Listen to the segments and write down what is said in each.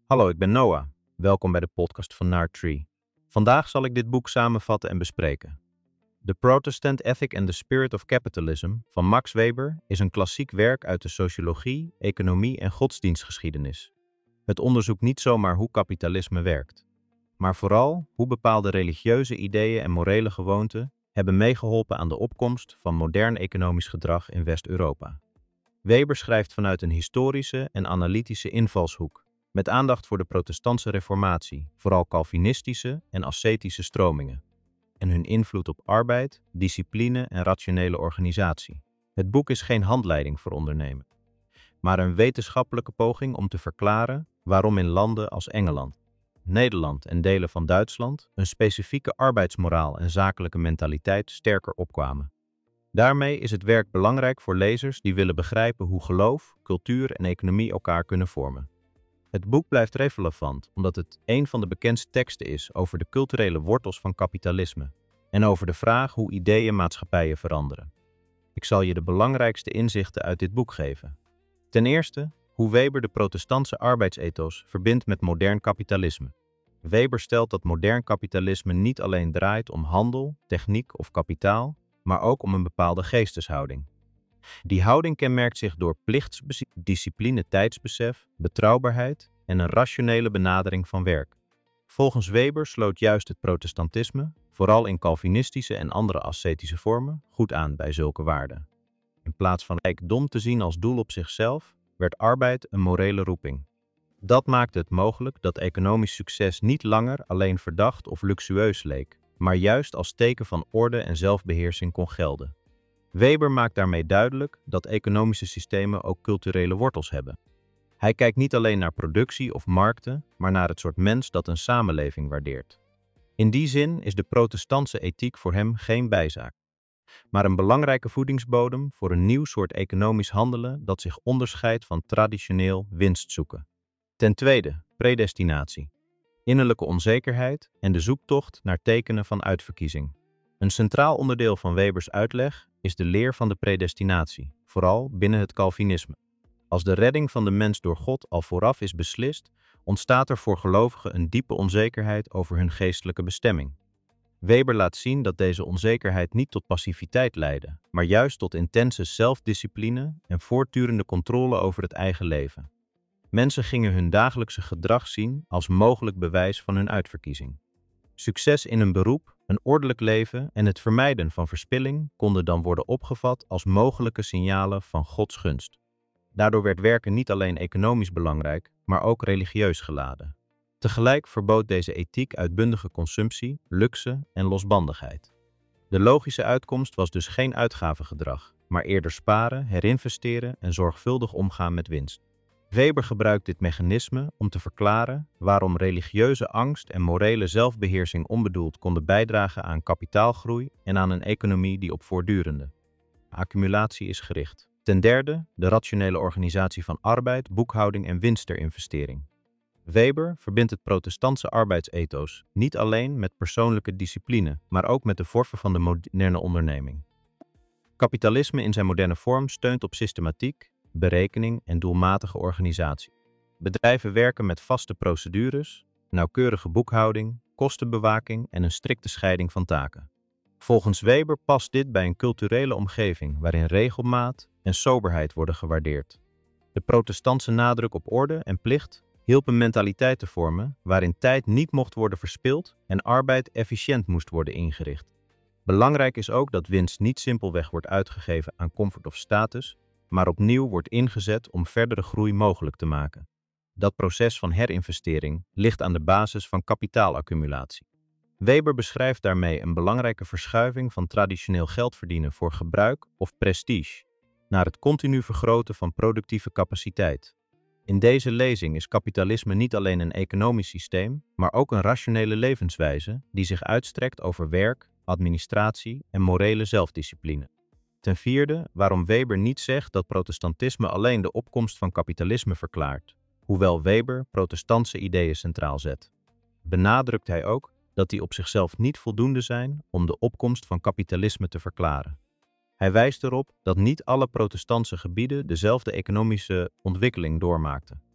Hallo, ik ben Noah. Welkom bij de podcast van Nardtree. Vandaag zal ik dit boek samenvatten en bespreken. The Protestant Ethic and the Spirit of Capitalism van Max Weber is een klassiek werk uit de sociologie, economie en godsdienstgeschiedenis. Het onderzoekt niet zomaar hoe kapitalisme werkt, maar vooral hoe bepaalde religieuze ideeën en morele gewoonten hebben meegeholpen aan de opkomst van modern economisch gedrag in West-Europa. Weber schrijft vanuit een historische en analytische invalshoek, met aandacht voor de protestantse reformatie, vooral Calvinistische en ascetische stromingen, en hun invloed op arbeid, discipline en rationele organisatie. Het boek is geen handleiding voor ondernemen, maar een wetenschappelijke poging om te verklaren waarom in landen als Engeland, Nederland en delen van Duitsland een specifieke arbeidsmoraal en zakelijke mentaliteit sterker opkwamen. Daarmee is het werk belangrijk voor lezers die willen begrijpen hoe geloof, cultuur en economie elkaar kunnen vormen. Het boek blijft relevant omdat het een van de bekendste teksten is over de culturele wortels van kapitalisme en over de vraag hoe ideeën maatschappijen veranderen. Ik zal je de belangrijkste inzichten uit dit boek geven. Ten eerste, hoe Weber de protestantse arbeidsethos verbindt met modern kapitalisme. Weber stelt dat modern kapitalisme niet alleen draait om handel, techniek of kapitaal, maar ook om een bepaalde geesteshouding. Die houding kenmerkt zich door plichtsdiscipline, tijdsbesef, betrouwbaarheid en een rationele benadering van werk. Volgens Weber sloot juist het protestantisme, vooral in Calvinistische en andere ascetische vormen, goed aan bij zulke waarden. In plaats van rijkdom te zien als doel op zichzelf, werd arbeid een morele roeping. Dat maakte het mogelijk dat economisch succes niet langer alleen verdacht of luxueus leek, maar juist als teken van orde en zelfbeheersing kon gelden. Weber maakt daarmee duidelijk dat economische systemen ook culturele wortels hebben. Hij kijkt niet alleen naar productie of markten, maar naar het soort mens dat een samenleving waardeert. In die zin is de protestantse ethiek voor hem geen bijzaak, maar een belangrijke voedingsbodem voor een nieuw soort economisch handelen dat zich onderscheidt van traditioneel winst zoeken. Ten tweede, predestinatie, innerlijke onzekerheid en de zoektocht naar tekenen van uitverkiezing. Een centraal onderdeel van Webers uitleg is de leer van de predestinatie, vooral binnen het Calvinisme. Als de redding van de mens door God al vooraf is beslist, ontstaat er voor gelovigen een diepe onzekerheid over hun geestelijke bestemming. Weber laat zien dat deze onzekerheid niet tot passiviteit leidde, maar juist tot intense zelfdiscipline en voortdurende controle over het eigen leven. Mensen gingen hun dagelijkse gedrag zien als mogelijk bewijs van hun uitverkiezing. Succes in een beroep, een ordelijk leven en het vermijden van verspilling konden dan worden opgevat als mogelijke signalen van Gods gunst. Daardoor werd werken niet alleen economisch belangrijk, maar ook religieus geladen. Tegelijk verbood deze ethiek uitbundige consumptie, luxe en losbandigheid. De logische uitkomst was dus geen uitgavengedrag, maar eerder sparen, herinvesteren en zorgvuldig omgaan met winst. Weber gebruikt dit mechanisme om te verklaren waarom religieuze angst en morele zelfbeheersing onbedoeld konden bijdragen aan kapitaalgroei en aan een economie die op voortdurende accumulatie is gericht. Ten derde, de rationele organisatie van arbeid, boekhouding en winst ter investering. Weber verbindt het protestantse arbeidsethos niet alleen met persoonlijke discipline, maar ook met de vormen van de moderne onderneming. Kapitalisme in zijn moderne vorm steunt op systematiek, berekening en doelmatige organisatie. Bedrijven werken met vaste procedures, nauwkeurige boekhouding, kostenbewaking en een strikte scheiding van taken. Volgens Weber past dit bij een culturele omgeving waarin regelmaat en soberheid worden gewaardeerd. De protestantse nadruk op orde en plicht hielp een mentaliteit te vormen waarin tijd niet mocht worden verspild en arbeid efficiënt moest worden ingericht. Belangrijk is ook dat winst niet simpelweg wordt uitgegeven aan comfort of status, maar opnieuw wordt ingezet om verdere groei mogelijk te maken. Dat proces van herinvestering ligt aan de basis van kapitaalaccumulatie. Weber beschrijft daarmee een belangrijke verschuiving van traditioneel geld verdienen voor gebruik of prestige naar het continu vergroten van productieve capaciteit. In deze lezing is kapitalisme niet alleen een economisch systeem, maar ook een rationele levenswijze die zich uitstrekt over werk, administratie en morele zelfdiscipline. Ten vierde, waarom Weber niet zegt dat protestantisme alleen de opkomst van kapitalisme verklaart, hoewel Weber protestantse ideeën centraal zet. Benadrukt hij ook dat die op zichzelf niet voldoende zijn om de opkomst van kapitalisme te verklaren. Hij wijst erop dat niet alle protestantse gebieden dezelfde economische ontwikkeling doormaakten.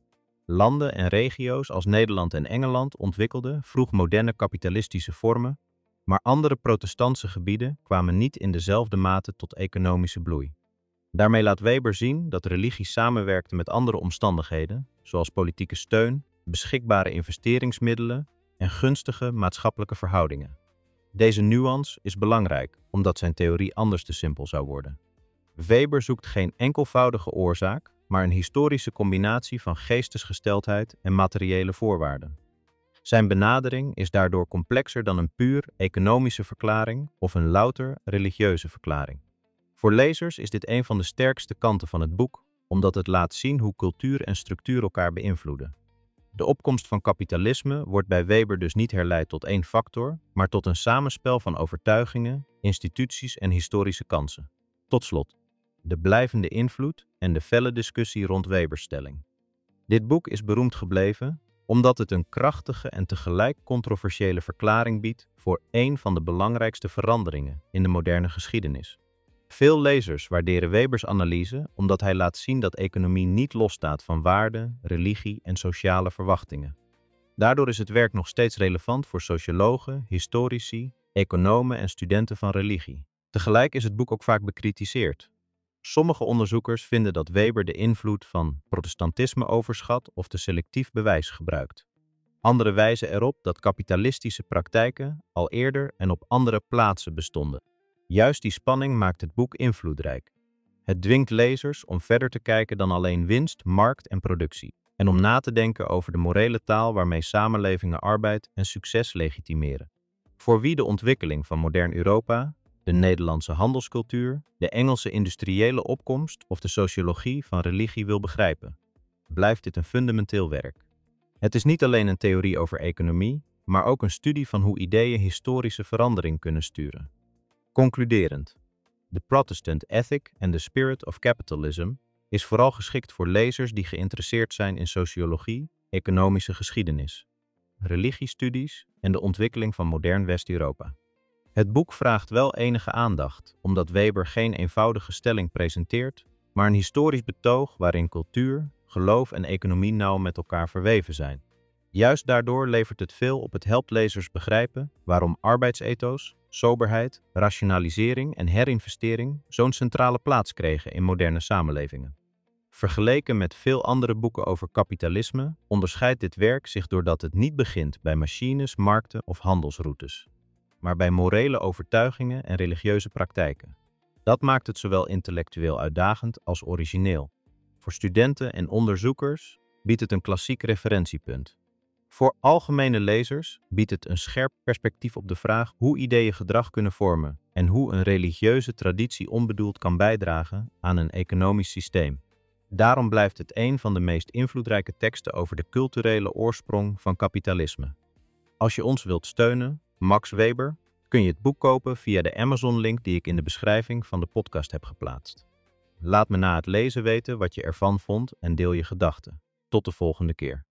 Landen en regio's als Nederland en Engeland ontwikkelden vroeg moderne kapitalistische vormen, maar andere protestantse gebieden kwamen niet in dezelfde mate tot economische bloei. Daarmee laat Weber zien dat religie samenwerkte met andere omstandigheden, zoals politieke steun, beschikbare investeringsmiddelen en gunstige maatschappelijke verhoudingen. Deze nuance is belangrijk, omdat zijn theorie anders te simpel zou worden. Weber zoekt geen enkelvoudige oorzaak, maar een historische combinatie van geestesgesteldheid en materiële voorwaarden. Zijn benadering is daardoor complexer dan een puur economische verklaring of een louter religieuze verklaring. Voor lezers is dit een van de sterkste kanten van het boek, omdat het laat zien hoe cultuur en structuur elkaar beïnvloeden. De opkomst van kapitalisme wordt bij Weber dus niet herleid tot één factor, maar tot een samenspel van overtuigingen, instituties en historische kansen. Tot slot, de blijvende invloed en de felle discussie rond Webers stelling. Dit boek is beroemd gebleven omdat het een krachtige en tegelijk controversiële verklaring biedt voor één van de belangrijkste veranderingen in de moderne geschiedenis. Veel lezers waarderen Webers analyse omdat hij laat zien dat economie niet losstaat van waarden, religie en sociale verwachtingen. Daardoor is het werk nog steeds relevant voor sociologen, historici, economen en studenten van religie. Tegelijk is het boek ook vaak bekritiseerd. Sommige onderzoekers vinden dat Weber de invloed van protestantisme overschat of te selectief bewijs gebruikt. Anderen wijzen erop dat kapitalistische praktijken al eerder en op andere plaatsen bestonden. Juist die spanning maakt het boek invloedrijk. Het dwingt lezers om verder te kijken dan alleen winst, markt en productie, en om na te denken over de morele taal waarmee samenlevingen arbeid en succes legitimeren. Voor wie de ontwikkeling van modern Europa, de Nederlandse handelscultuur, de Engelse industriële opkomst of de sociologie van religie wil begrijpen, blijft dit een fundamenteel werk. Het is niet alleen een theorie over economie, maar ook een studie van hoe ideeën historische verandering kunnen sturen. Concluderend, The Protestant Ethic and the Spirit of Capitalism is vooral geschikt voor lezers die geïnteresseerd zijn in sociologie, economische geschiedenis, religiestudies en de ontwikkeling van modern West-Europa. Het boek vraagt wel enige aandacht, omdat Weber geen eenvoudige stelling presenteert, maar een historisch betoog waarin cultuur, geloof en economie nauw met elkaar verweven zijn. Juist daardoor levert het veel op, het helpt lezers begrijpen waarom arbeidsethos, soberheid, rationalisering en herinvestering zo'n centrale plaats kregen in moderne samenlevingen. Vergeleken met veel andere boeken over kapitalisme onderscheidt dit werk zich doordat het niet begint bij machines, markten of handelsroutes, maar bij morele overtuigingen en religieuze praktijken. Dat maakt het zowel intellectueel uitdagend als origineel. Voor studenten en onderzoekers biedt het een klassiek referentiepunt. Voor algemene lezers biedt het een scherp perspectief op de vraag hoe ideeën gedrag kunnen vormen en hoe een religieuze traditie onbedoeld kan bijdragen aan een economisch systeem. Daarom blijft het een van de meest invloedrijke teksten over de culturele oorsprong van kapitalisme. Als je ons wilt steunen, Max Weber, kun je het boek kopen via de Amazon-link die ik in de beschrijving van de podcast heb geplaatst. Laat me na het lezen weten wat je ervan vond en deel je gedachten. Tot de volgende keer.